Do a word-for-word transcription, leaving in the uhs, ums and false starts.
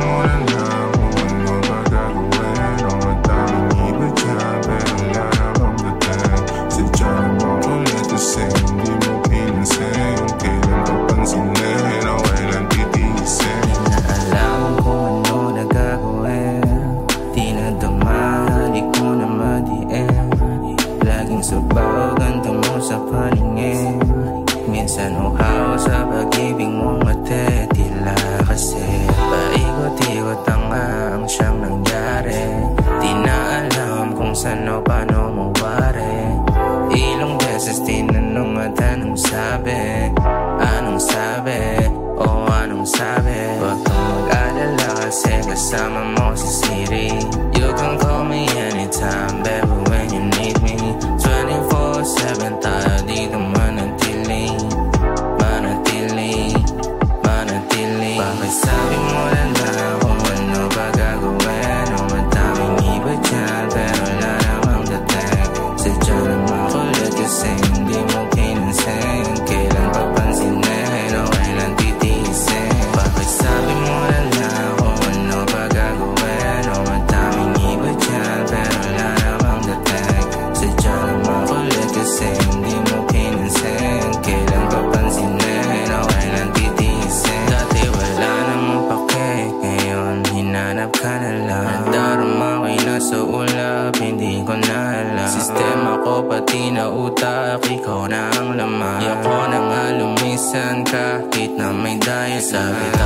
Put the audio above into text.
mo na lang kung ano ba gagawin. O madaming iba dyan, pero wala namang dating. Sadya namang ulit kasi hindi mo pinansin. Kailan papansinin o kailan titiisin. Di na alam kung ano na gagawin. Di na dama, di ko na ma-D M. Laging sabaw, ganda mo sa paningin. Minsan uhaw sa pag-ibig mong mate. Tila kasi paikot-ikot ang ang siyang nangyari. Di na alam kung saan o paano mawari. Ilang beses tinanong at anong sabi. Anong sabi, o anong sabi. Huwag kang mag-alala kasi kasama mo si Siri. You can call me anytime, baby, when you need me. Twenty-four seven tayo dito manatili. Manatili, manatili. Bakit sabi mo na lang kung ano ba gagawin. O madaming iba dyan, pero wala namang dating. Sadya naman kulit kasi hindi mo pinansin. Kailan papansinin o kailan titiisin. Bakit sabi mo na lang kung ano ba gagawin. O madaming iba dyan, pero wala namang dating. Sadya naman kulit kasi hindi mo pinansin. Kailan papansinin o kailan titiisin. Dati wala namang pake, ngayon hinanap ka na lang. Nadarama ko'y nasa ulap, hindi ko na alam. Sistema ko pati na utak, ikaw na ang laman. Di ako nang alumisan kahit na may dahil. Sabi